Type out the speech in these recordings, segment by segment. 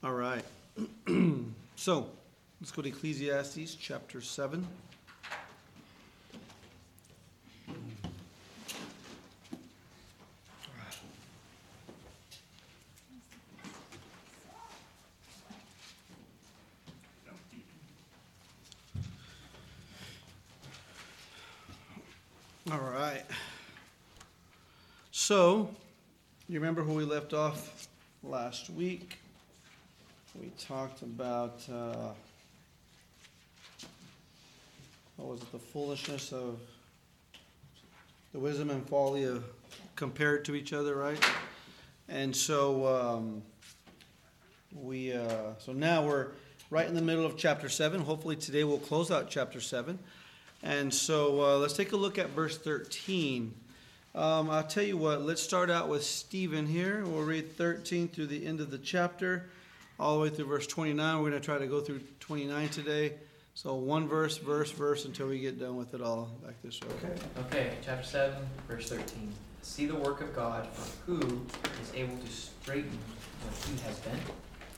All right. So, let's go to Ecclesiastes chapter 7. All right. So, you remember where we left off last week? We talked about, what was it, the foolishness of the wisdom and folly of compared to each other, right? And so, so now we're right in the middle of chapter 7. Hopefully today we'll close out chapter 7. And so let's take a look at verse 13. I'll tell you what, let's start out with Stephen here. We'll read 13 through the end of the chapter, all the way through verse 29. We're going to try to go through 29 today. So one verse until we get done with it all. Back this way. Okay, chapter 7, verse 13. See the work of God, for who is able to straighten what he has bent?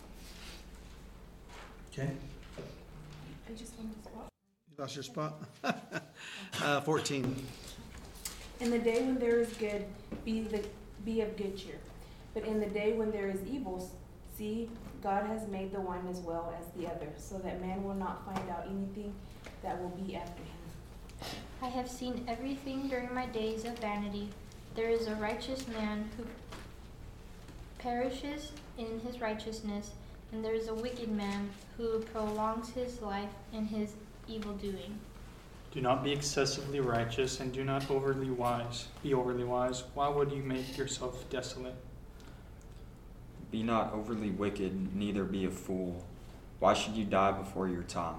Okay. I just wanted to spot. You lost your spot? 14. In the day when there is good, be of good cheer. But in the day when there is evil, see, God has made the one as well as the other, so that man will not find out anything that will be after him. I have seen everything during my days of vanity. There is a righteous man who perishes in his righteousness, and there is a wicked man who prolongs his life in his evil doing. Do not be excessively righteous, and do not be overly wise. Why would you make yourself desolate? Be not overly wicked, neither be a fool. Why should you die before your time?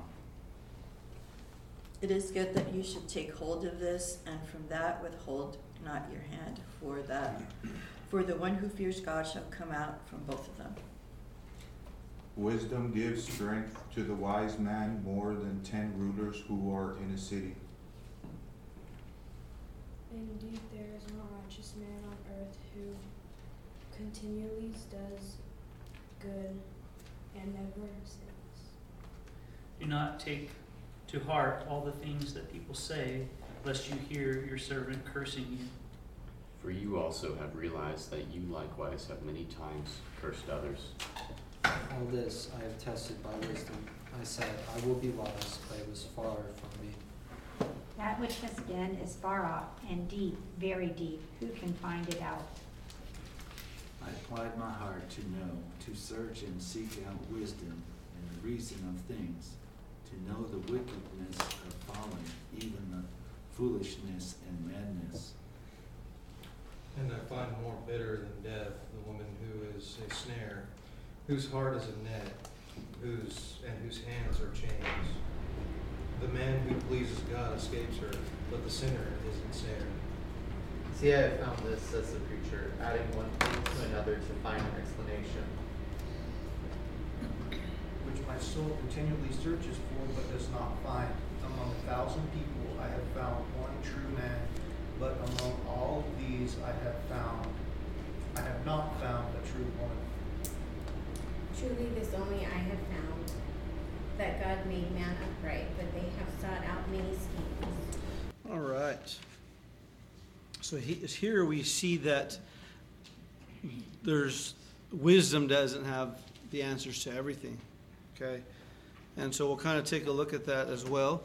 It is good that you should take hold of this, and from that withhold not your hand, for the one who fears God shall come out from both of them. Wisdom gives strength to the wise man more than 10 rulers who are in a city. Indeed, there is no righteous man on earth who continually does good and never sins. Do not take to heart all the things that people say, lest you hear your servant cursing you. For you also have realized that you likewise have many times cursed others. All this I have tested by wisdom. I said, I will be wise, but it was far from me. That which has been is far off and deep, very deep. Who can find it out? I applied my heart to know, to search and seek out wisdom and the reason of things, to know the wickedness of folly, even the foolishness and madness. And I find more bitter than death the woman who is a snare, whose heart is a net, whose hands are chains. The man who pleases God escapes her, but the sinner is ensnared. See, I have found this, says the preacher, adding one thing to another to find an explanation. Which my soul continually searches for, but does not find. Among 1,000 people I have found one true man, but among all these I have not found a true woman. Truly this only I have found, that God made man upright, but they have sought out many schemes. All right. So here we see that there's wisdom doesn't have the answers to everything. Okay? And so we'll kind of take a look at that as well.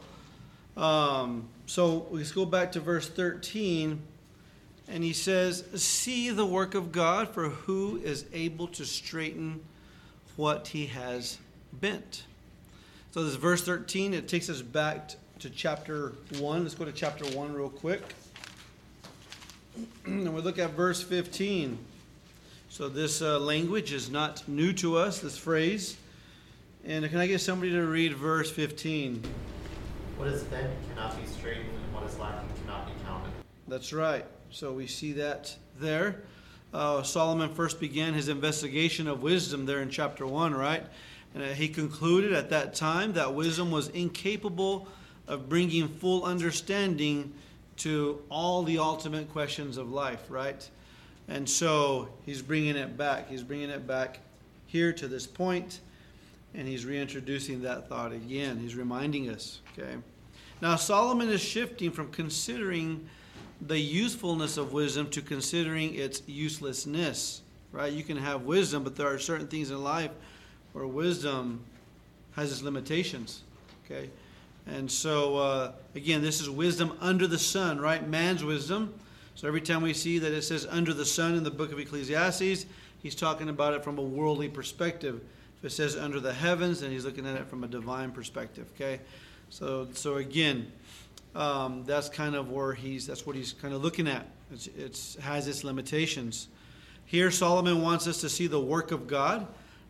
So let's go back to verse 13. And he says, see the work of God, for who is able to straighten what he has bent. So this is verse 13. It takes us back to chapter 1. Let's go to chapter 1 real quick. And we look at verse 15. So this language is not new to us, this phrase. And can I get somebody to read verse 15? What is bent cannot be straightened, and what is lacking cannot be counted. That's right. So we see that there. Solomon first began his investigation of wisdom there in chapter 1, right? And he concluded at that time that wisdom was incapable of bringing full understanding to all the ultimate questions of life, right? And so he's bringing it back. He's bringing it back here to this point, and he's reintroducing that thought again. He's reminding us, okay? Now, Solomon is shifting from considering the usefulness of wisdom to considering its uselessness, right? You can have wisdom, but there are certain things in life where wisdom has its limitations, okay? And so, again, this is wisdom under the sun, right? Man's wisdom. So every time we see that it says under the sun in the book of Ecclesiastes, he's talking about it from a worldly perspective. If it says under the heavens, then he's looking at it from a divine perspective, okay? So again, that's kind of where that's what he's kind of looking at. It has its limitations. Here, Solomon wants us to see the work of God.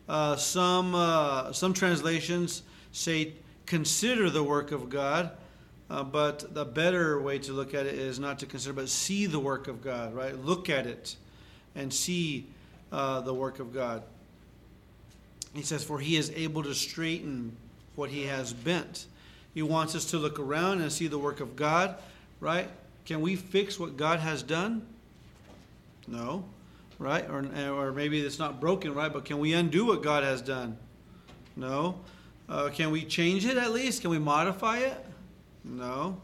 Some translations say consider the work of God, but the better way to look at it is not to consider, but see the work of God, right? Look at it and see the work of God. He says, for he is able to straighten what he has bent. He wants us to look around and see the work of God, right? Can we fix what God has done? No, right? Or maybe it's not broken, right? But can we undo what God has done? No. Can we change it at least? Can we modify it? No.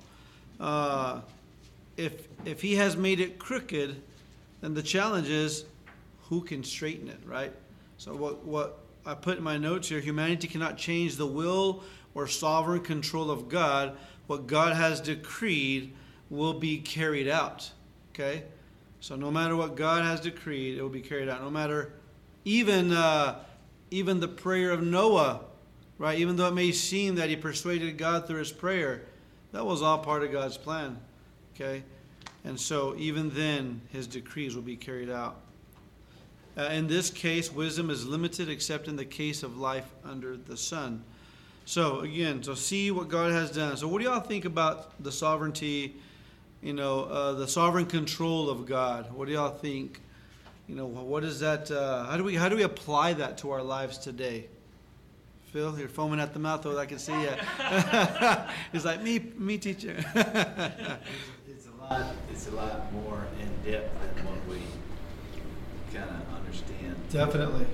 If he has made it crooked, then the challenge is who can straighten it, right? So what I put in my notes here, humanity cannot change the will or sovereign control of God. What God has decreed will be carried out, okay? So no matter what God has decreed, it will be carried out. No matter even the prayer of Noah, right? Even though it may seem that he persuaded God through his prayer, that was all part of God's plan, okay? And so even then, his decrees will be carried out. In this case, wisdom is limited except in the case of life under the sun. So again, see what God has done. So what do y'all think about the sovereignty, the sovereign control of God? What do y'all think? What is that? How do we apply that to our lives today? Phil, you're foaming at the mouth, though I can see you. He's like, me teacher. It's a lot more in depth than what we kind of understand. Definitely.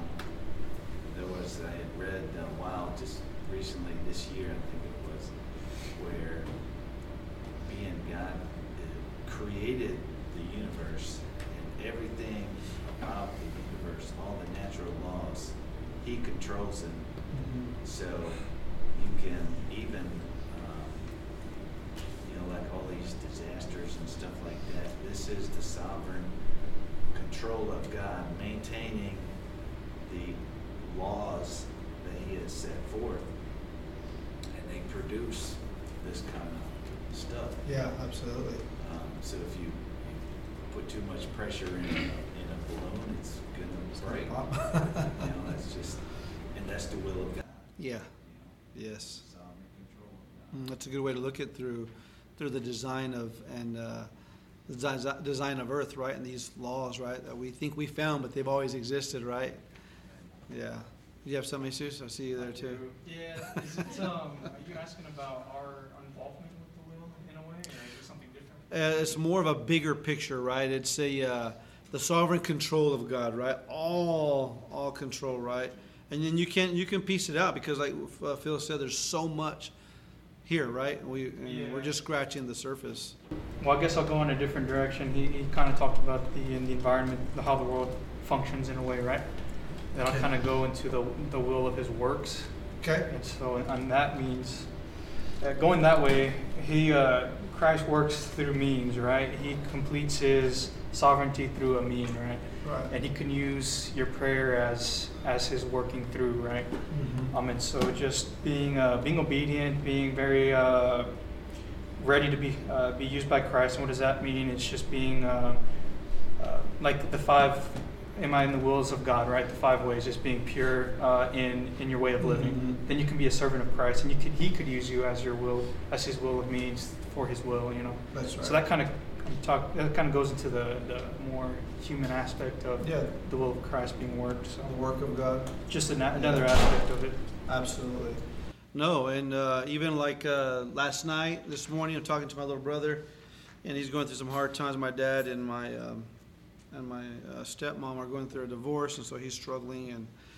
I had read a while just recently this year, I think it was, where being God created the universe and everything about the universe, all the natural laws, he controls them. Mm-hmm. So you can even, like all these disasters and stuff like that, this is the sovereign control of God, maintaining the laws that he has set forth, and they produce this kind of stuff. Yeah, absolutely. So if you put too much pressure in a balloon, it's gonna break. That's just, and that's the will of God. Yeah. Yes. That's a good way to look at through the design of the design of Earth, right? And these laws, right, that we think we found, but they've always existed, right? Yeah. You have something, Jesus? I see you there too. Yeah. Is it, are you asking about our involvement with the will in a way, or is it something different? It's more of a bigger picture, right? It's the sovereign control of God, right? All control, right? And then you can piece it out because, like Phil said, there's so much here, right? We're just scratching the surface. Well, I guess I'll go in a different direction. He kind of talked about the environment, how the world functions in a way, right? Then I'll kind of go into the will of his works. Okay. And so, and that means going that way. Christ works through means, right? He completes his sovereignty through a mean, right? Right. And he can use your prayer as his working through, right? Mm-hmm. And so just being obedient, being very ready to be used by Christ. And what does that mean? It's just being like the five. Am I in the wills of God, right? The 5 ways, just being pure in your way of living. Mm-hmm. Then you can be a servant of Christ, and he could use you as your will, as his will of means for his will, That's right. So that kind of goes into the more human aspect of the will of Christ being worked. So the work of God. Just another aspect of it. Absolutely. No, and even like last night, this morning, I'm talking to my little brother, and he's going through some hard times. My dad and my stepmom are going through a divorce, and so he's struggling.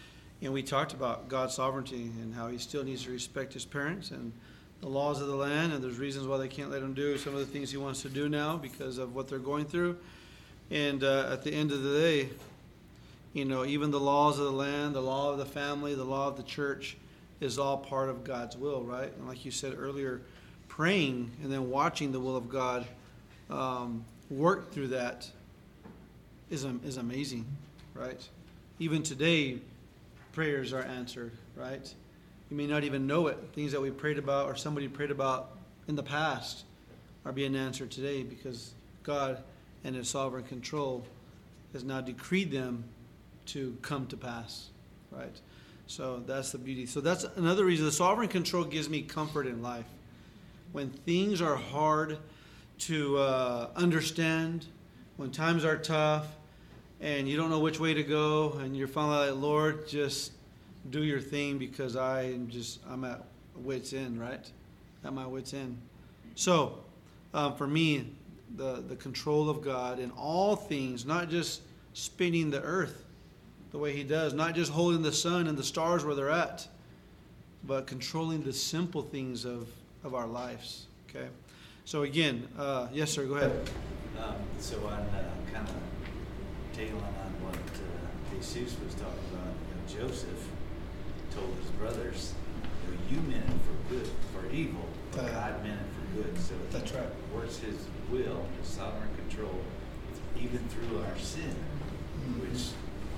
And we talked about God's sovereignty and how he still needs to respect his parents and the laws of the land, and there's reasons why they can't let him do some of the things he wants to do now because of what they're going through. And at the end of the day, even the laws of the land, the law of the family, the law of the church is all part of God's will, right? And like you said earlier, praying and then watching the will of God work through that is amazing, right? Even today, prayers are answered, right? You may not even know it. Things that we prayed about or somebody prayed about in the past are being answered today because God and his sovereign control has now decreed them to come to pass, right? So that's the beauty. So that's another reason. The sovereign control gives me comfort in life. When things are hard to understand, when times are tough, and you don't know which way to go, and you're finally like, Lord, just do your thing because I'm at wit's end, right? At my wit's end. So, for me, the control of God in all things, not just spinning the earth the way he does, not just holding the sun and the stars where they're at, but controlling the simple things of our lives, okay? So again, yes, sir, go ahead. So on kind of tailing on what Jesus was talking about, Joseph told his brothers, you meant it for good, for evil, but God meant it for good. So that's right. Works his will, his sovereign control, even through our sin, which,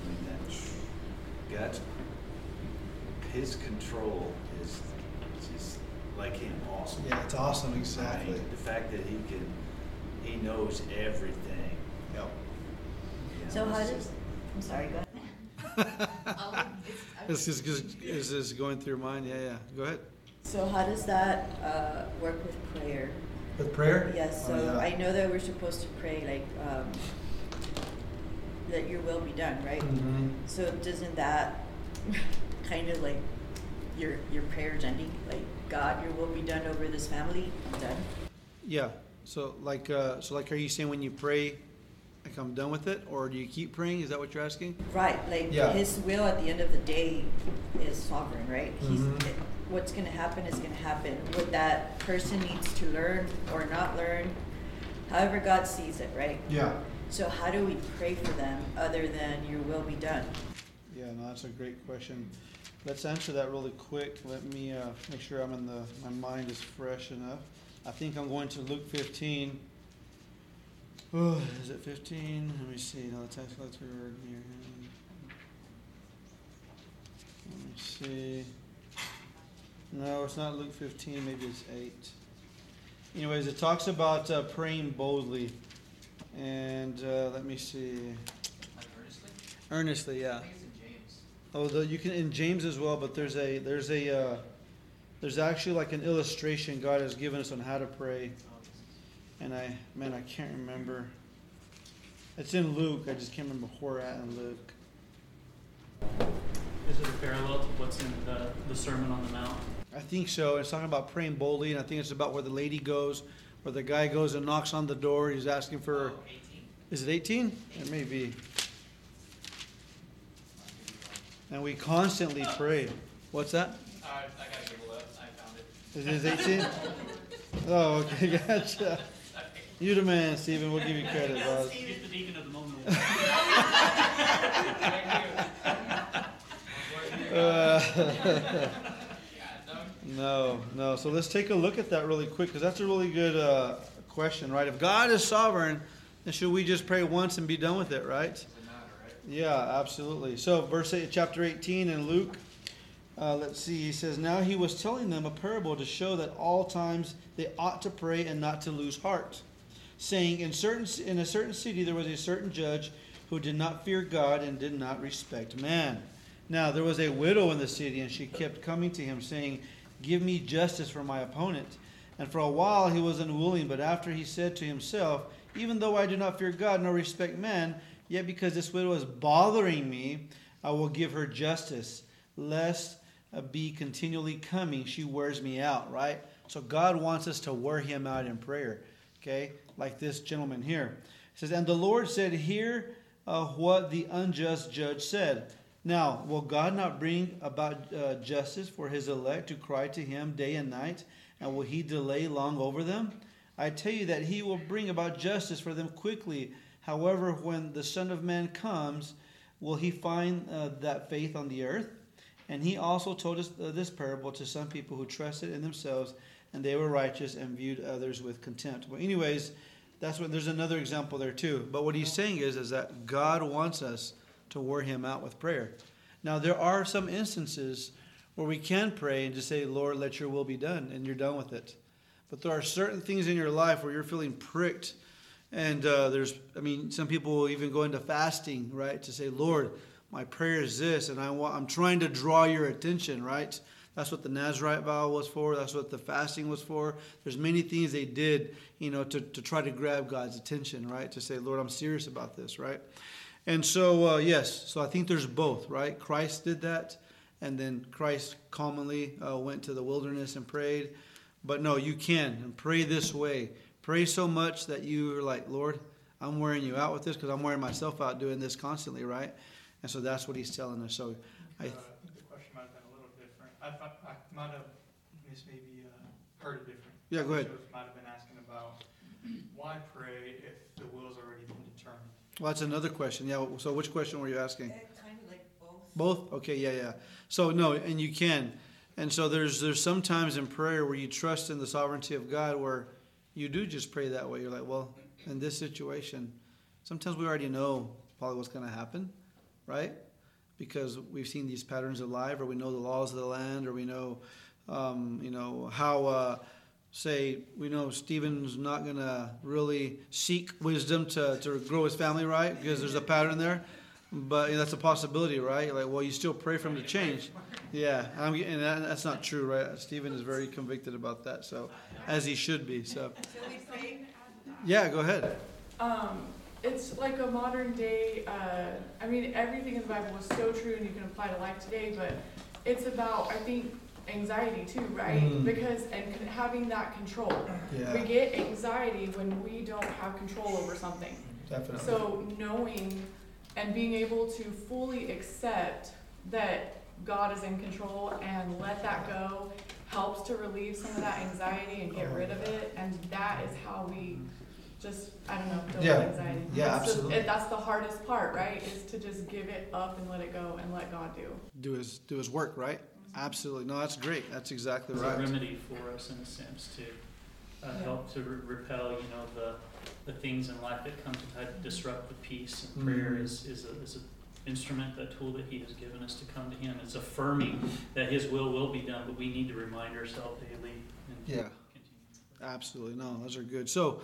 God's, his control is just like him, awesome. Yeah, it's awesome, exactly. Right? The fact that he knows everything. Yep. So how does, I'm sorry, go ahead. Is this going through your mind? Yeah. Go ahead. So how does that work with prayer? With prayer? Yes. So yeah. I know that we're supposed to pray like that your will be done, right? Mm-hmm. So doesn't that kind of like your prayers ending? Like, God, your will be done over this family? I'm done. Yeah. So like, are you saying when you pray, like I'm done with it, or do you keep praying? Is that what you're asking? Right. Like his will at the end of the day is sovereign, right? Mm-hmm. What's going to happen is going to happen. What that person needs to learn or not learn, however God sees it, right? Yeah. So how do we pray for them other than your will be done? Yeah, no, that's a great question. Let's answer that really quick. Let me make sure my mind is fresh enough. I think I'm going to Luke 15. Oh, is it 15? Let me see. No, the text letter here. Let me see. No, it's not Luke 15. Maybe it's 8. Anyways, it talks about praying boldly. And let me see. Like earnestly? Earnestly, yeah. I think it's in James. Oh, you can in James as well, but there's actually like an illustration God has given us on how to pray. And I can't remember. It's in Luke. I just can't remember where at in Luke. Is it a parallel to what's in the Sermon on the Mount? I think so. It's talking about praying boldly, and I think it's about where the lady goes, where the guy goes and knocks on the door. He's asking for. 18. Is it 18? It may be. And we constantly pray. What's that? I gotta give it up. I found it. Is it 18? Oh, okay, gotcha. You the man, Stephen. We'll give you credit, boss. He's the deacon of the moment. No. So let's take a look at that really quick, because that's a really good question, right? If God is sovereign, then should we just pray once and be done with it, right? Doesn't matter, right? Yeah, absolutely. So verse 8, chapter 18 in Luke, let's see, he says, now he was telling them a parable to show that all times they ought to pray and not to lose heart, saying, in a certain city there was a certain judge who did not fear God and did not respect man. Now there was a widow in the city, and she kept coming to him, saying, give me justice for my opponent. And for a while he was unwilling, but after he said to himself, even though I do not fear God nor respect man, yet because this widow is bothering me, I will give her justice, lest be continually coming, she wears me out, right? So God wants us to wear him out in prayer, okay? Like this gentleman here. It says, and the Lord said, hear what the unjust judge said. Now, will God not bring about justice for his elect who cry to him day and night? And will he delay long over them? I tell you that he will bring about justice for them quickly. However, when the Son of Man comes, will he find that faith on the earth? And he also told us this parable to some people who trusted in themselves, and they were righteous and viewed others with contempt. Well, anyways, that's what, there's another example there too. But what he's saying is that God wants us to wear him out with prayer. Now, there are some instances where we can pray and just say, Lord, let your will be done, and you're done with it. But there are certain things in your life where you're feeling pricked. And some people will even go into fasting, right? To say, Lord, my prayer is this, and I'm trying to draw your attention, right? That's what the Nazarite vow was for. That's what the fasting was for. There's many things they did, to try to grab God's attention, right? To say, Lord, I'm serious about this, right? And so, yes, so I think there's both, right? Christ did that, and then Christ commonly went to the wilderness and prayed. But no, you can pray this way. Pray so much that you're like, Lord, I'm wearing you out with this because I'm wearing myself out doing this constantly, right? And so that's what he's telling us. So I think the question might have been a little different. I might have heard it different. Yeah, go ahead. Joseph might have been asking about why pray if the will's already been determined. Well, that's another question. Yeah. So which question were you asking? Kind of like both. Both? Okay. Yeah. So no, and you can. And so there's some times in prayer where you trust in the sovereignty of God where you do just pray that way. You're like, well, in this situation, sometimes we already know probably what's going to happen, right? Because we've seen these patterns of life, or we know the laws of the land, or we know, how, say, we know Stephen's not going to really seek wisdom to grow his family right, because there's a pattern there. But that's a possibility, right? You're like, well, you still pray for him to change. Yeah, and that's not true, right? Stephen is very convicted about that, so as he should be. So, yeah, go ahead. It's like a modern day. Everything in the Bible is so true, and you can apply to life today. But it's about, I think, anxiety too, right? Because having that control. Yeah. We get anxiety when we don't have control over something. Definitely. So knowing and being able to fully accept that God is in control and let that go helps to relieve some of that anxiety and get rid of it. And that is how we just, deal with anxiety. Yeah, absolutely. That's the hardest part, right? Is to just give it up and let it go and let God do his work, right? Absolutely. No, that's great. That's exactly it's right. It's a remedy for us in a sense to help to repel, the things in life that come to try to disrupt the peace. And prayer is an instrument, a tool that he has given us to come to him. It's affirming that his will be done, but we need to remind ourselves daily. And continue. Absolutely. No, those are good. So,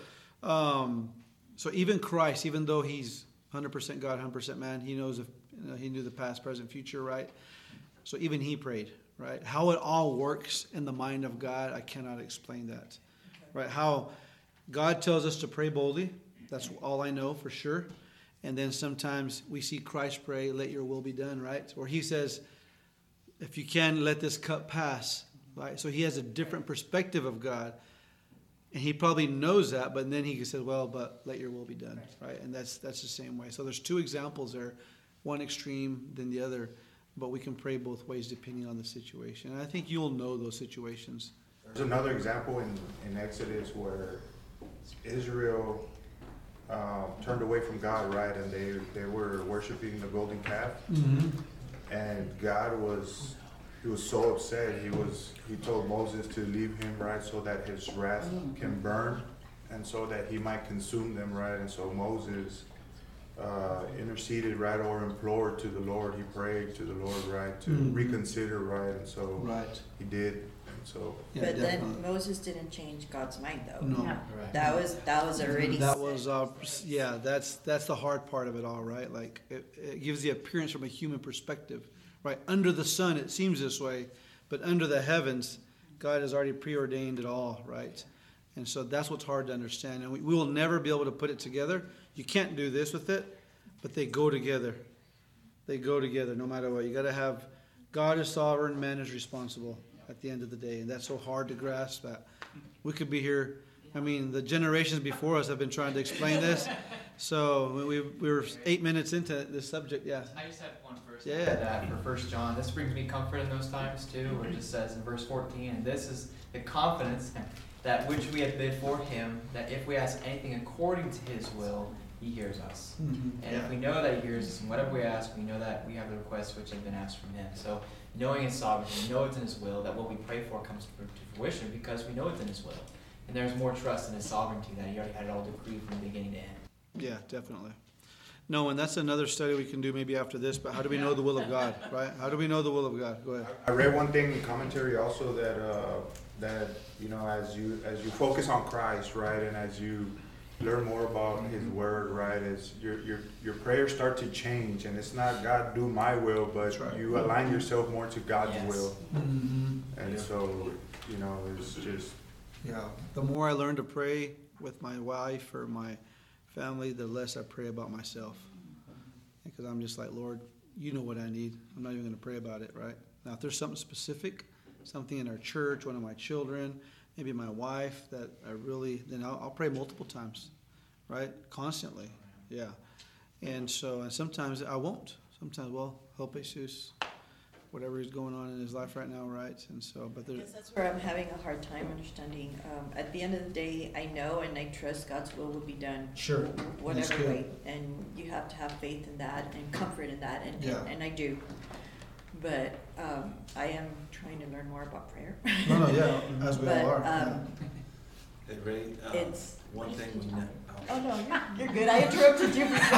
so even Christ, even though he's 100% God, 100% man, he knows he knew the past, present, future, right? So even he prayed, right? How it all works in the mind of God, I cannot explain that, right? How God tells us to pray boldly. That's all I know for sure. And then sometimes we see Christ pray, let your will be done, right? Or he says, if you can, let this cup pass, right? So he has a different perspective of God. And he probably knows that, but then he says, well, but let your will be done, right? And that's the same way. So there's two examples there, one extreme than the other, but we can pray both ways depending on the situation. And I think you'll know those situations. There's another example in Exodus where Israel turned away from God, right? And they were worshiping the golden calf. Mm-hmm. And God was so upset. He told Moses to leave him, right, so that his wrath can burn and so that he might consume them, right? And so Moses interceded, right, or implored to the Lord. He prayed to the Lord, right, to reconsider, right? And so he did. So, but then Moses didn't change God's mind, though. No, right. That was already. That was that's the hard part of it all, right? Like it gives the appearance from a human perspective, right? Under the sun, it seems this way, but under the heavens, God has already preordained it all, right? And so that's what's hard to understand, and we will never be able to put it together. You can't do this with it, but they go together. They go together no matter what. You got to have God is sovereign, man is responsible. At the end of the day, and that's so hard to grasp that we could be here. I mean, the generations before us have been trying to explain this, So we were 8 minutes into this subject, yeah. I just had one verse Yeah. that for 1 John. This brings me comfort in those times too, where it just says in verse 14, and this is the confidence that which we have before him, that if we ask anything according to his will, he hears us. Mm-hmm. And if we know that he hears us, and whatever we ask, we know that we have the requests which have been asked from him. So knowing his sovereignty, we know it's in his will, that what we pray for comes to fruition because we know it's in his will. And there's more trust in his sovereignty that he already had it all decreed from beginning to end. Yeah, definitely. No, and that's another study we can do maybe after this, but how do we know the will of God, right? How do we know the will of God? Go ahead. I read one thing in commentary also that you know, as you focus on Christ, right, and as you learn more about his word, right, as your prayers start to change, and it's not God do my will, but you align yourself more to God's will. Mm-hmm. And so, you know, it's just the more I learn to pray with my wife or my family, the less I pray about myself. Because I'm just like, Lord, you know what I need. I'm not even going to pray about it, right? Now, if there's something specific, something in our church, one of my children, maybe my wife, that I really, then I'll pray multiple times, right? Constantly, yeah. And sometimes I won't. Sometimes, well, help Jesus, whatever is going on in his life right now, right? And so, but I guess that's where I'm having a hard time understanding. At the end of the day, I know and I trust God's will be done. Sure. Whatever way. And you have to have faith in that and comfort in that, and I do. But I am trying to learn more about prayer. No, yeah, as we all are. Hey, Ray, It's one thing we know. Oh no, you're good. I interrupted you before.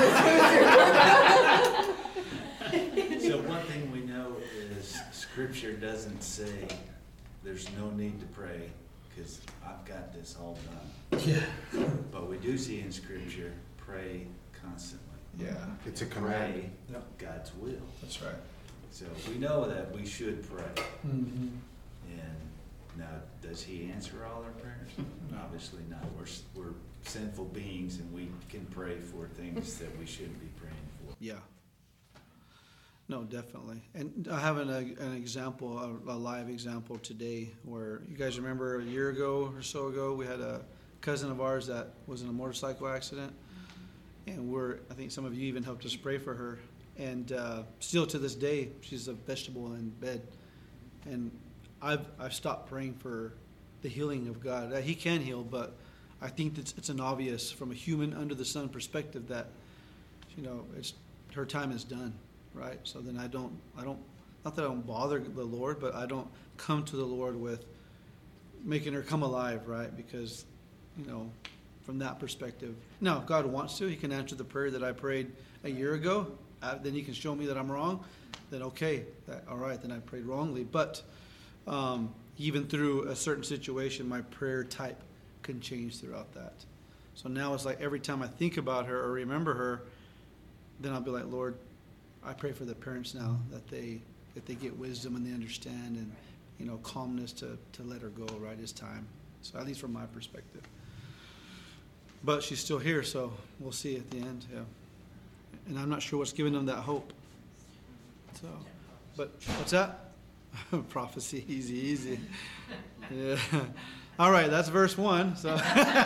So one thing we know is Scripture doesn't say there's no need to pray because I've got this all done. Yeah. But we do see in Scripture, pray constantly. Yeah. It's a command. Pray God's will. That's right. So we know that we should pray. Mm-hmm. And now, does he answer all our prayers? Obviously not. We're sinful beings and we can pray for things that we shouldn't be praying for. Yeah. No, definitely. And I have an example, a live example today where you guys remember a year ago or so ago, we had a cousin of ours that was in a motorcycle accident. And I think some of you even helped us pray for her. And still to this day, she's a vegetable in bed. And I've stopped praying for the healing of God. He can heal, but I think it's an obvious from a human under the sun perspective that, you know, her time is done, right? So then I don't, not that I don't bother the Lord, but I don't come to the Lord with making her come alive, right? Because, you know, from that perspective. Now, if God wants to, he can answer the prayer that I prayed a year ago. Then he can show me that I'm wrong. Then okay, all right, then I prayed wrongly. But even through a certain situation, my prayer type can change throughout that. So now it's like every time I think about her or remember her, then I'll be like, Lord, I pray for the parents now that they get wisdom and they understand and, you know, calmness to let her go, right? It's time. So at least from my perspective. But she's still here, so we'll see at the end, yeah. And I'm not sure what's giving them that hope. So, but what's that? Prophecy, easy. Yeah. All right, that's verse 1. So.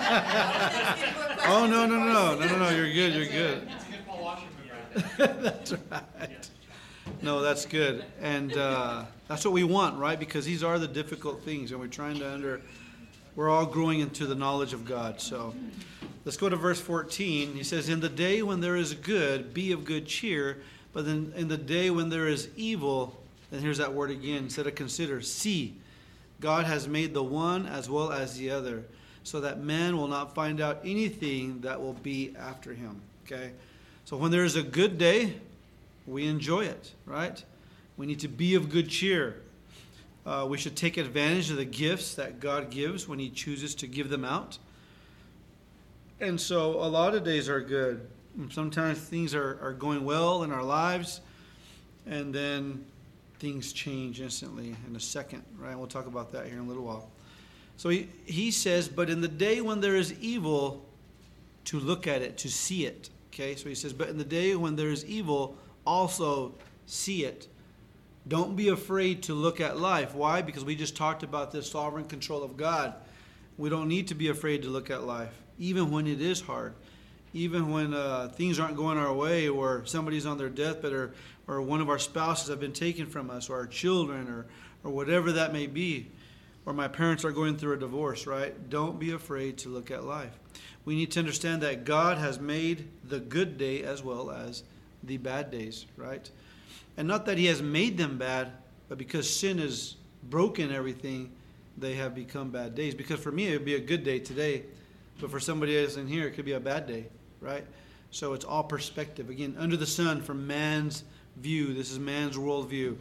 Oh no, you're good. It's a good Paul Washer movie right there. That's right. No, that's good, and that's what we want, right? Because these are the difficult things, and we're trying to we're all growing into the knowledge of God. So let's go to verse 14. He says, in the day when there is good, be of good cheer. But then in the day when there is evil, then here's that word again, instead of consider, see, God has made the one as well as the other, so that man will not find out anything that will be after him. Okay? So when there is a good day, we enjoy it, right? We need to be of good cheer. We should take advantage of the gifts that God gives when he chooses to give them out. And so a lot of days are good. Sometimes things are going well in our lives, and then things change instantly in a second, right? We'll talk about that here in a little while. So he says, but in the day when there is evil, to look at it, to see it. Okay, so he says, but in the day when there is evil, also see it. Don't be afraid to look at life. Why? Because we just talked about the sovereign control of God. We don't need to be afraid to look at life, even when it is hard. even when things aren't going our way, or somebody's on their deathbed, or one of our spouses have been taken from us, or our children, or whatever that may be, or my parents are going through a divorce, right? Don't be afraid to look at life. We need to understand that God has made the good day as well as the bad days, right? And not that he has made them bad, but because sin has broken everything, they have become bad days. Because for me, it would be a good day today, but for somebody else in here, it could be a bad day, right? So it's all perspective. Again, under the sun, from man's view. This is man's worldview.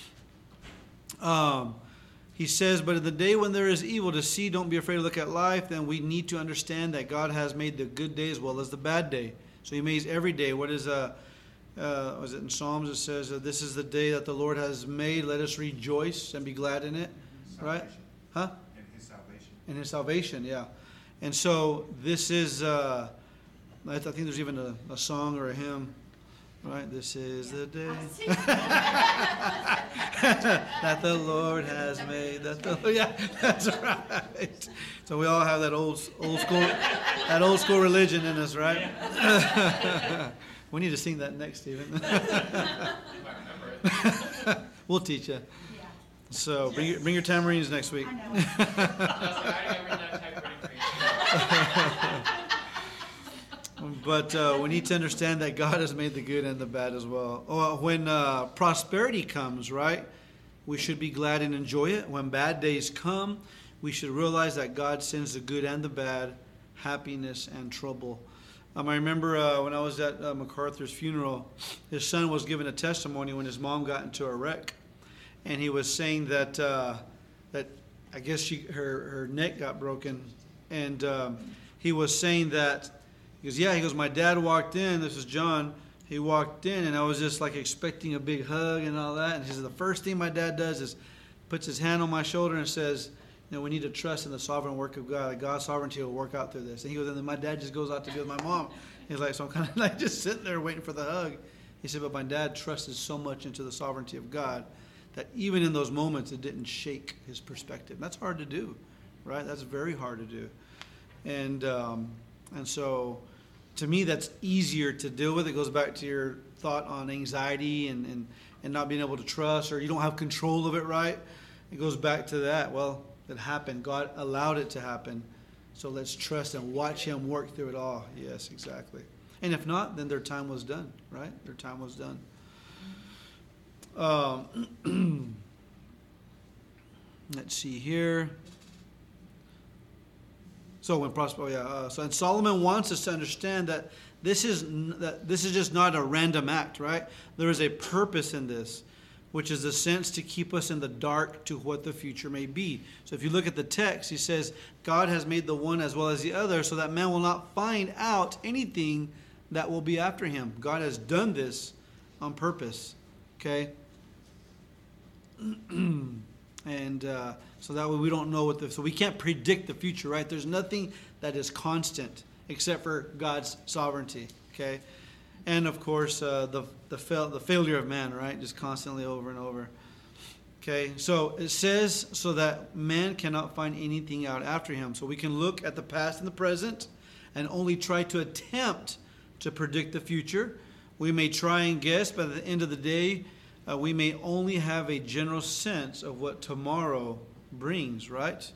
He says, but in the day when there is evil to see, don't be afraid to look at life. Then we need to understand that God has made the good day as well as the bad day. So he makes every day. What is was it in Psalms? It says, this is the day that the Lord has made. Let us rejoice and be glad in it. Right? Huh? In his salvation. In his salvation, yeah. And so this is, I think there's even a song or a hymn. Right, this is the day that the Lord has made. Yeah, that's right. So we all have that old school religion in us, right? We need to sing that next, Stephen. We'll teach you. So bring your tamarines next week. But we need to understand that God has made the good and the bad as well. When prosperity comes, right, we should be glad and enjoy it. When bad days come, we should realize that God sends the good and the bad, happiness and trouble. I remember when I was at MacArthur's funeral, his son was giving a testimony when his mom got into a wreck. And he was saying that I guess her neck got broken. And he was saying that, he goes, my dad walked in, this is John, he walked in and I was just like expecting a big hug and all that. And he said, the first thing my dad does is puts his hand on my shoulder and says, we need to trust in the sovereign work of God. Like God's sovereignty will work out through this. And he goes, and then my dad just goes out to be with my mom. He's like, so I'm kind of like just sitting there waiting for the hug. He said, but my dad trusted so much into the sovereignty of God that even in those moments, it didn't shake his perspective. That's hard to do, right? That's very hard to do. And so to me, that's easier to deal with. It goes back to your thought on anxiety and not being able to trust, or you don't have control of it, right? It goes back to that. Well, it happened. God allowed it to happen. So let's trust and watch him work through it all. Yes, exactly. And if not, then their time was done, right? Their time was done. Let's see here. So and Solomon wants us to understand that this is just not a random act, right? There is a purpose in this, which is a sense to keep us in the dark to what the future may be. So if you look at the text, he says, God has made the one as well as the other so that man will not find out anything that will be after him. God has done this on purpose, okay? And so that way we don't know so we can't predict the future, right? There's nothing that is constant except for God's sovereignty, okay? And of course, the failure of man, right? Just constantly over and over. Okay, so it says so that man cannot find anything out after him. So we can look at the past and the present and only try to attempt to predict the future. We may try and guess, but at the end of the day, we may only have a general sense of what tomorrow brings, right?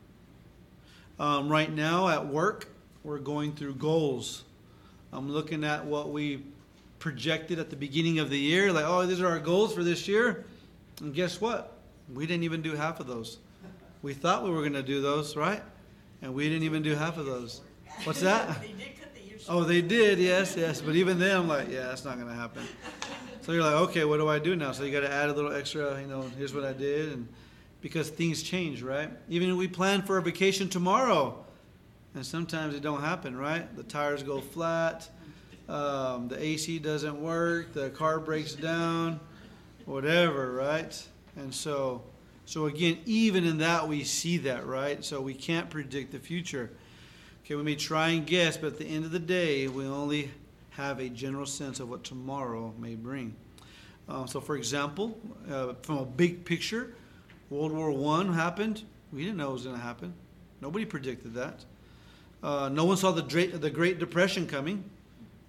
Right now at work, we're going through goals. I'm looking at what we projected at the beginning of the year, like, oh, these are our goals for this year. And guess what? We didn't even do half of those. We thought we were going to do those, right? And we didn't even do half of those. What's that? They did cut the year short. Oh, they did, yes. But even then, I'm like, yeah, that's not going to happen. So you're like, okay, what do I do now? So you got to add a little extra, here's what I did. And because things change, right? Even if we plan for a vacation tomorrow, and sometimes it don't happen, right? The tires go flat, the AC doesn't work, the car breaks down, whatever, right? And so again, even in that we see that, right? So we can't predict the future. Okay, we may try and guess, but at the end of the day, we only have a general sense of what tomorrow may bring. So for example, from a big picture, World War I happened. We didn't know it was going to happen. Nobody predicted that. No one saw the Great Depression coming.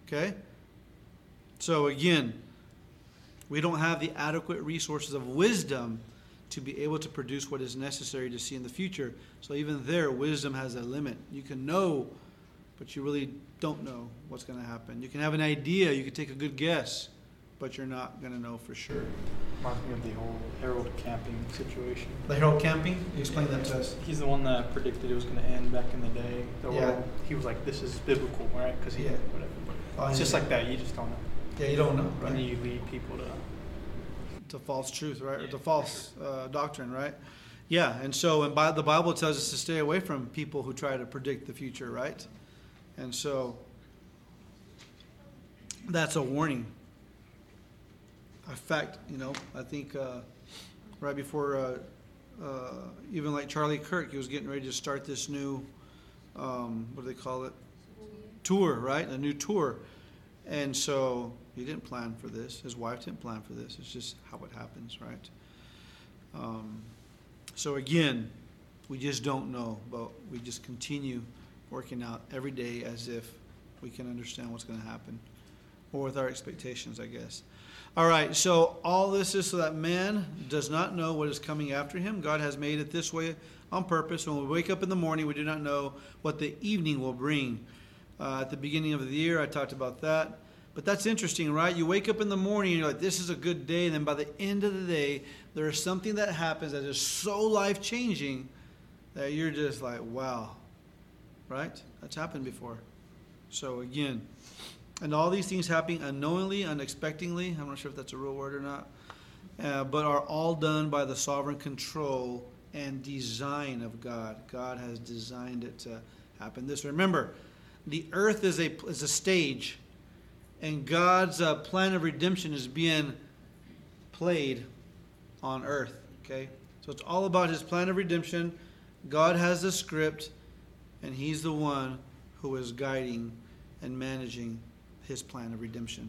Okay? So again, we don't have the adequate resources of wisdom to be able to produce what is necessary to see in the future. So even there, wisdom has a limit. You can know, but you really don't know what's going to happen. You can have an idea, you can take a good guess, but you're not going to know for sure. Reminds me of the whole Harold Camping situation. The Harold Camping? Explain that to us. He's the one that predicted it was going to end back in the day. Yeah. He was like, this is biblical, right? Because he, whatever. Oh, It's yeah. just like that. You just don't know. Yeah, you don't know, right? And then you lead people to false truth, right? Or to false doctrine, right? Yeah, and so the Bible tells us to stay away from people who try to predict the future, right? And so that's a warning. In fact, I think right before, even like Charlie Kirk, he was getting ready to start this new, what do they call it? Tour, right? A new tour. And so he didn't plan for this. His wife didn't plan for this. It's just how it happens, right? So again, we just don't know, but we just continue working out every day as if we can understand what's going to happen, or with our expectations, I guess. All right, so all this is so that man does not know what is coming after him. God has made it this way on purpose. When we wake up in the morning, we do not know what the evening will bring. At the beginning of the year, I talked about that. But that's interesting, right? You wake up in the morning and you're like, this is a good day. And then by the end of the day, there is something that happens that is so life-changing that you're just like, wow. Right? That's happened before. So again, and all these things happening unknowingly, unexpectedly, I'm not sure if that's a real word or not, but are all done by the sovereign control and design of God. God has designed it to happen this way. Remember, the earth is a stage, and God's plan of redemption is being played on earth. Okay? So it's all about his plan of redemption. God has the script, and he's the one who is guiding and managing his plan of redemption.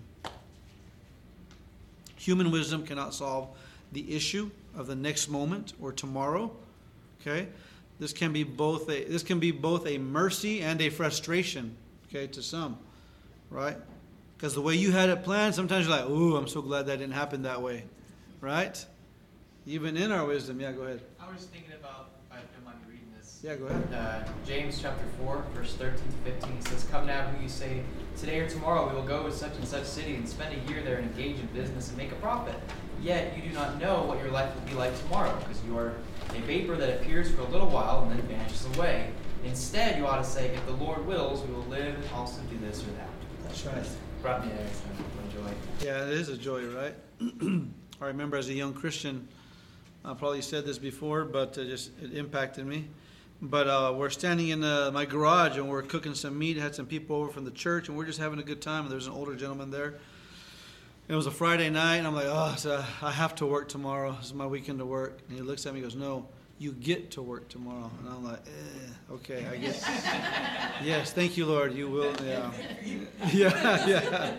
Human wisdom cannot solve the issue of the next moment or tomorrow. Okay? This can be both a mercy and a frustration, okay, to some, right? Because the way you had it planned, sometimes you're like, ooh, I'm so glad that didn't happen that way, right? Even in our wisdom. Yeah, go ahead. I was thinking about, I don't mind me reading this. Yeah, go ahead. James chapter 4, verse 13 to 15, it says, "Come now, who you say, today or tomorrow we will go to such and such city and spend a year there and engage in business and make a profit. Yet you do not know what your life will be like tomorrow, because you are a vapor that appears for a little while and then vanishes away. Instead, you ought to say, if the Lord wills, we will live and also do this or that." That's right. Brought me there, so joy. Yeah, it is a joy, right? I remember as a young Christian, I probably said this before, but it impacted me. But we're standing in my garage and we're cooking some meat. Had some people over from the church, and we're just having a good time. And there's an older gentleman there. It was a Friday night, and I'm like, I have to work tomorrow. This is my weekend to work. And he looks at me and goes, "No, you get to work tomorrow." And I'm like, okay, I guess. Yes, thank you, Lord. You will. Yeah. Yeah, yeah.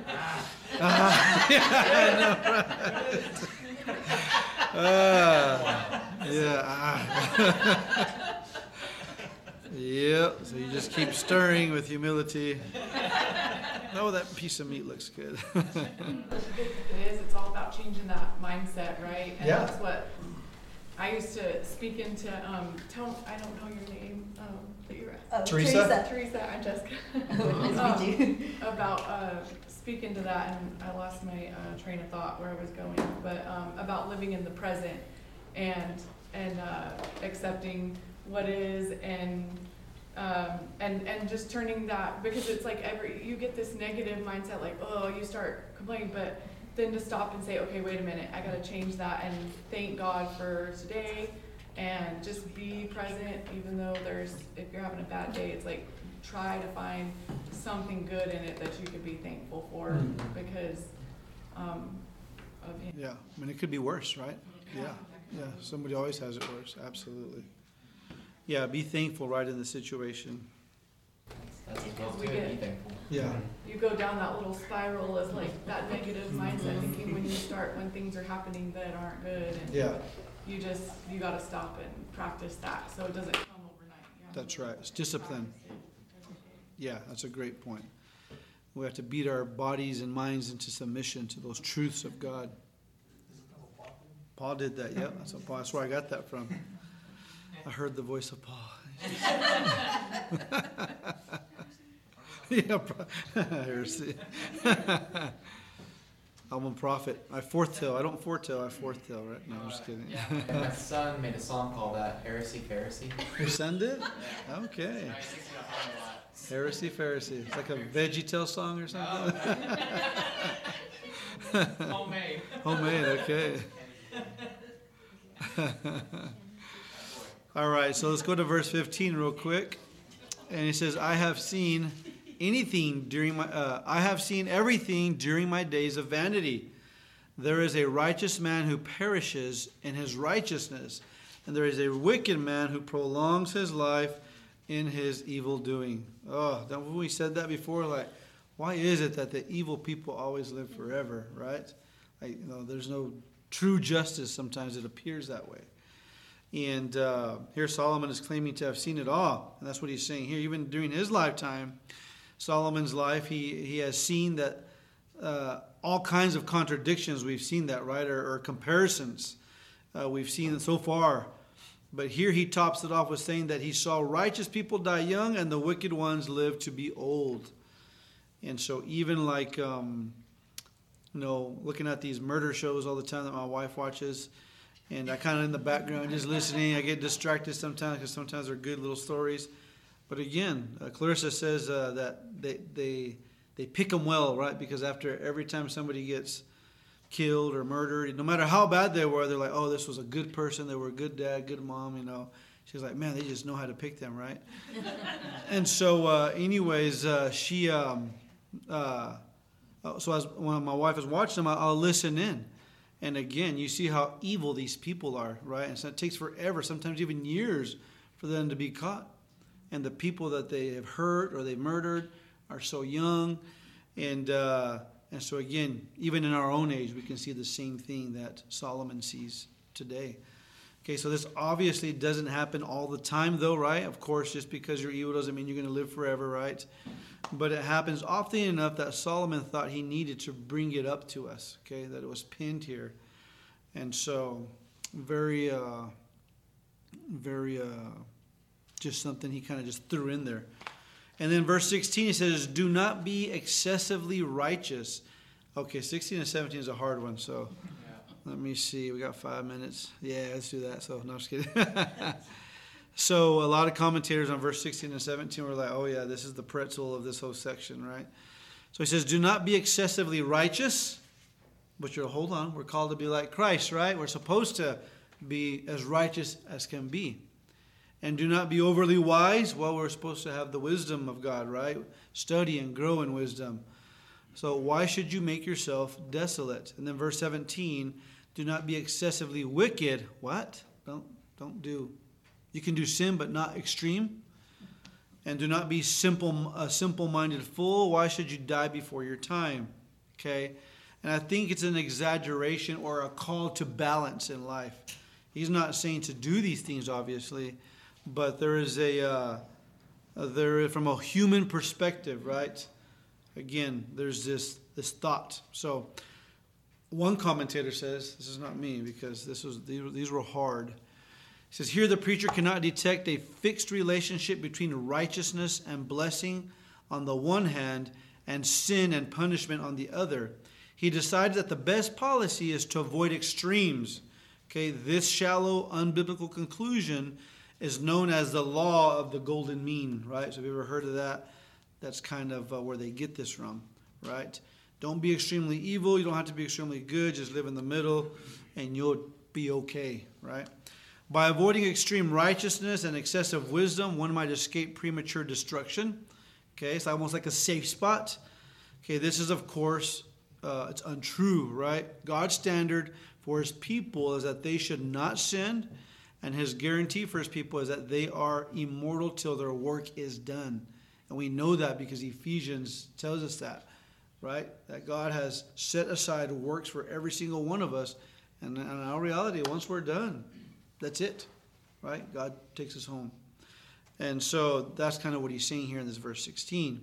Yeah, I know, right? Yeah. Yep, so you just keep stirring with humility. Oh, that piece of meat looks good. It is. It's all about changing that mindset, right? And Yeah. that's what I used to speak into. I don't know your name. But you're Teresa. Teresa. I'm Jessica. Nice to meet you. About speaking to that, and I lost my train of thought where I was going. But about living in the present and accepting what is and just turning that, because it's like you get this negative mindset, like, oh, you start complaining, but then to stop and say, okay, wait a minute, I gotta change that and thank God for today and just be present, even though if you're having a bad day, it's like try to find something good in it that you could be thankful for because of him. Yeah, I mean, it could be worse, right? Yeah, somebody always has it worse, absolutely. Yeah, be thankful right in the situation. That's as well We too, get- be thankful. Yeah. You go down that little spiral of like that negative mindset thinking when things are happening that aren't good, and Yeah. you gotta stop and practice that so it doesn't come overnight. That's right. It's discipline. Yeah, that's a great point. We have to beat our bodies and minds into submission to those truths of God. Paul did that, yeah. That's where I got that from. I heard the voice of Paul. Yeah, heresy. I'm a prophet. I forthtell. I don't foretell, I forthtell, right? No, I'm just kidding. And my son made a song called Heresy Pharisee. Your son did? Okay. Heresy Pharisee. It's like a VeggieTale song or something? Homemade. Homemade, okay. All right, so let's go to verse 15 real quick. And he says, I have seen everything during my days of vanity. There is a righteous man who perishes in his righteousness, and there is a wicked man who prolongs his life in his evil doing. Oh, don't we said that before? Like, why is it that the evil people always live forever, right? Like, there's no true justice. Sometimes it appears that way. And here Solomon is claiming to have seen it all. And that's what he's saying here. Even during his lifetime, Solomon's life, he has seen that all kinds of contradictions. We've seen that, right? Or comparisons. We've seen it so far. But here he tops it off with saying that he saw righteous people die young and the wicked ones live to be old. And so even like, looking at these murder shows all the time that my wife watches, and I kind of in the background just listening. I get distracted sometimes because sometimes they're good little stories. But again, Clarissa says that they pick them well, right? Because after every time somebody gets killed or murdered, no matter how bad they were, they're like, oh, this was a good person. They were a good dad, good mom, She's like, man, they just know how to pick them, right? And so anyways, so when my wife is watching them, I'll listen in. And again, you see how evil these people are, right? And so it takes forever, sometimes even years, for them to be caught. And the people that they have hurt or they've murdered are so young. And so again, even in our own age, we can see the same thing that Solomon sees today. Okay, so this obviously doesn't happen all the time though, right? Of course, just because you're evil doesn't mean you're going to live forever, right? But it happens often enough that Solomon thought he needed to bring it up to us, okay, that it was pinned here. And so, very just something he kind of just threw in there. And then verse 16, he says, do not be excessively righteous. Okay, 16 and 17 is a hard one, so let me see. We got 5 minutes. Yeah, let's do that. So, no, I'm just kidding. So a lot of commentators on verse 16 and 17 were like, oh yeah, this is the pretzel of this whole section, right? So he says, do not be excessively righteous, but hold on, we're called to be like Christ, right? We're supposed to be as righteous as can be. And do not be overly wise. Well, we're supposed to have the wisdom of God, right? Study and grow in wisdom. So why should you make yourself desolate? And then verse 17, do not be excessively wicked. What? Don't do. You can do sin, but not extreme. And do not be a simple-minded fool. Why should you die before your time? Okay? And I think it's an exaggeration or a call to balance in life. He's not saying to do these things, obviously, but there is from a human perspective, right? Again, there's this thought. So one commentator says, this is not me because these were hard. He says, here the preacher cannot detect a fixed relationship between righteousness and blessing on the one hand and sin and punishment on the other. He decided that the best policy is to avoid extremes. Okay, this shallow, unbiblical conclusion is known as the law of the golden mean, right? So have you ever heard of that? That's kind of where they get this from, right? Don't be extremely evil. You don't have to be extremely good. Just live in the middle and you'll be okay, right? By avoiding extreme righteousness and excessive wisdom, one might escape premature destruction. Okay, it's almost like a safe spot. Okay, this is, of course, it's untrue, right? God's standard for his people is that they should not sin, and his guarantee for his people is that they are immortal till their work is done. And we know that because Ephesians tells us that, right? That God has set aside works for every single one of us, and in our reality, once we're done, that's it, right? God takes us home. And so that's kind of what he's saying here in this verse 16.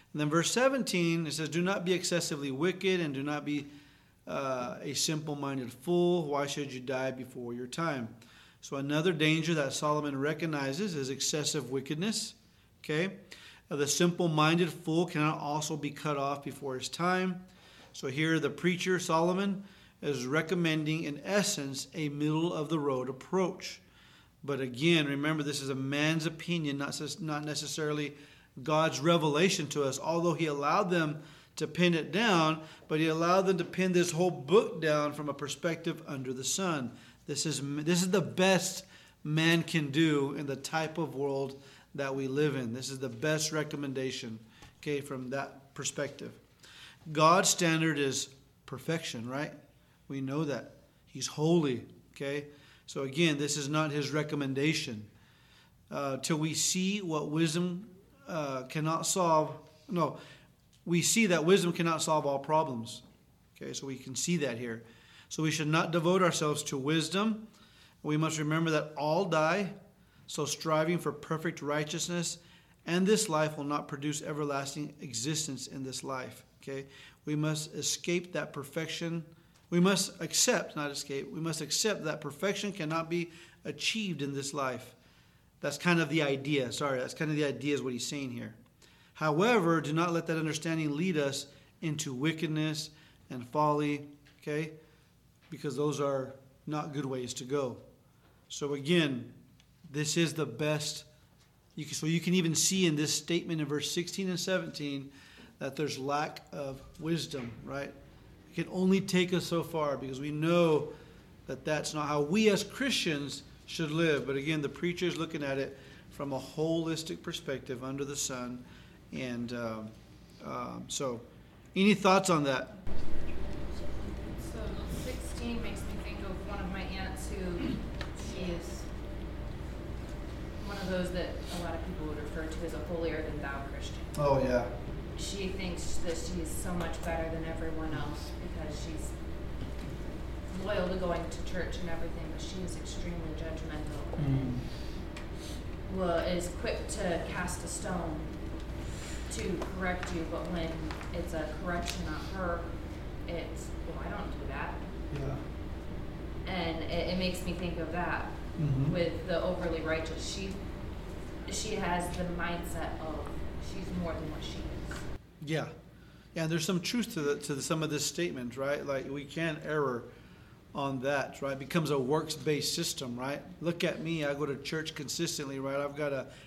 And then verse 17, it says, do not be excessively wicked and do not be a simple-minded fool. Why should you die before your time? So another danger that Solomon recognizes is excessive wickedness. Okay? The simple-minded fool cannot also be cut off before his time. So here the preacher, Solomon, is recommending, in essence, a middle-of-the-road approach. But again, remember, this is a man's opinion, not necessarily God's revelation to us, although he allowed them to pin it down, but he allowed them to pin this whole book down from a perspective under the sun. This is the best man can do in the type of world that we live in. This is the best recommendation, okay, from that perspective. God's standard is perfection, right? We know that. He's holy, okay? So again, this is not his recommendation. Till we see what wisdom cannot solve. No, we see that wisdom cannot solve all problems. Okay, so we can see that here. So we should not devote ourselves to wisdom. We must remember that all die. So striving for perfect righteousness and this life will not produce everlasting existence in this life. Okay, we must escape that perfection. We must accept, not escape, we must accept that perfection cannot be achieved in this life. That's kind of the idea. That's kind of the idea is what he's saying here. However, do not let that understanding lead us into wickedness and folly, okay? Because those are not good ways to go. So again, this is the best. So you can even see in this statement in verse 16 and 17 that there's lack of wisdom, right? It can only take us so far because we know that that's not how we as Christians should live. But again, the preacher is looking at it from a holistic perspective under the sun. And so, any thoughts on that? So 16 makes me think of one of my aunts who she is one of those that a lot of people would refer to as a holier than thou Christian. Oh, yeah. She thinks that she's so much better than everyone else because she's loyal to going to church and everything, but she is extremely judgmental. Well, is quick to cast a stone to correct you, but when it's a correction, not her, it's, well, I don't do that. Yeah. And it makes me think of that with the overly righteous. She has the mindset of she's more than what she is. Yeah. Yeah, and there's some truth to some of this statement, right? Like we can't err on that, right? It becomes a works-based system, right? Look at me, I go to church consistently, right? I've got a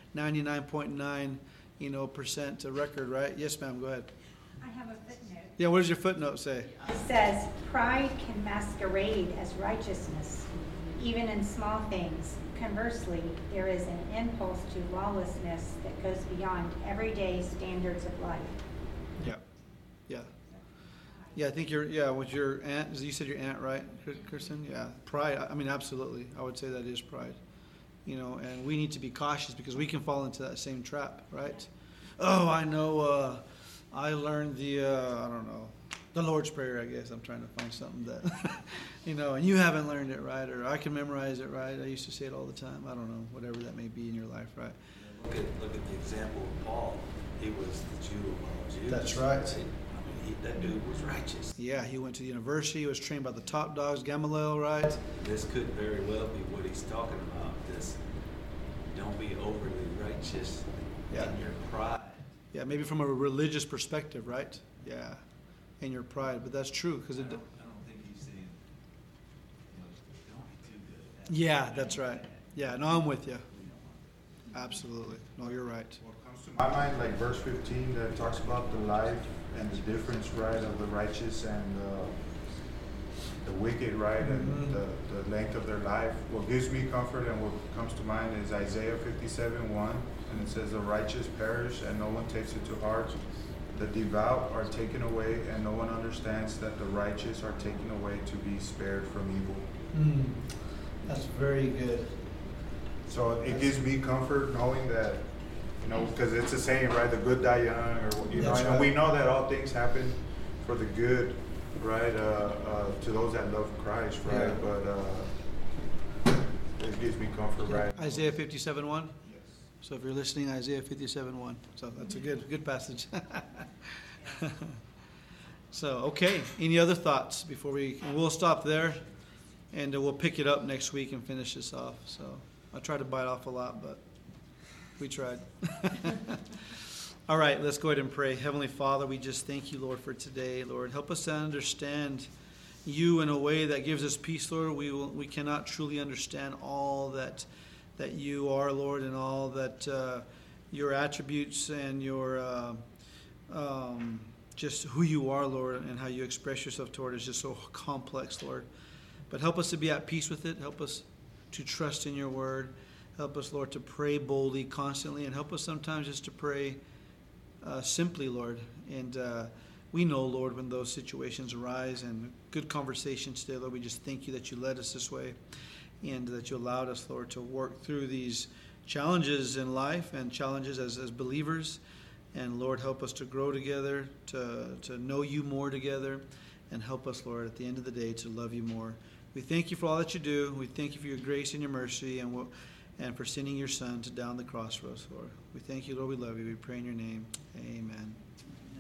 99.9, percent record, right? Yes, ma'am, go ahead. I have a footnote. Yeah, what does your footnote say? It says, pride can masquerade as righteousness, even in small things. Conversely, there is an impulse to lawlessness that goes beyond everyday standards of life. Yeah. Yeah. Yeah, I think with your aunt, you said your aunt, right, Kirsten? Yeah, pride, I mean, absolutely. I would say that is pride. And we need to be cautious because we can fall into that same trap, right? Oh, I know, I learned the Lord's Prayer, I guess. I'm trying to find something that, and you haven't learned it right, or I can memorize it right. I used to say it all the time. I don't know, whatever that may be in your life, right? Look at the example of Paul. He was the Jew of all Jews. That's right. That dude was righteous. Yeah, he went to the university. He was trained by the top dogs, Gamaliel, right? This could very well be what he's talking about. This, don't be overly righteous in your pride. Yeah, maybe from a religious perspective, right? Yeah, in your pride. But that's true because I don't think he's saying, don't be too good at that. Yeah, that's right. Yeah, no, I'm with you. Absolutely. No, you're right. What comes to my mind, like verse 15 that talks about the life and the difference, right, of the righteous and the wicked, right, and the length of their life. What gives me comfort and what comes to mind is Isaiah 57:1, and it says, the righteous perish and no one takes it to heart. The devout are taken away and no one understands that the righteous are taken away to be spared from evil. That's very good. So it gives me comfort knowing that, because it's a saying, right? The good die young, or That's and right. we know that all things happen for the good, right? To those that love Christ, right? Yeah. But it gives me comfort, right? Isaiah 57:1. Yes. So if you're listening, Isaiah 57:1. So that's a good passage. So, okay. Any other thoughts before we'll stop there, and we'll pick it up next week and finish this off. So I tried to bite off a lot, but we tried. All right, let's go ahead and pray. Heavenly Father, we just thank you, Lord, for today. Lord, help us to understand you in a way that gives us peace, Lord. We cannot truly understand all that you are, Lord, and all that your attributes and your just who you are, Lord, and how you express yourself toward is just so complex, Lord. But help us to be at peace with it. Help us to trust in your word. Help us, Lord, to pray boldly, constantly, and help us sometimes just to pray simply, Lord. And we know, Lord, when those situations arise, and good conversations today, Lord, we just thank you that you led us this way and that you allowed us, Lord, to work through these challenges in life and challenges as believers. And Lord, help us to grow together, to know you more together, and help us, Lord, at the end of the day to love you more. We thank you for all that you do. We thank you for your grace and your mercy, and for sending your Son to down the cross for us, Lord. We thank you, Lord. We love you. We pray in your name. Amen.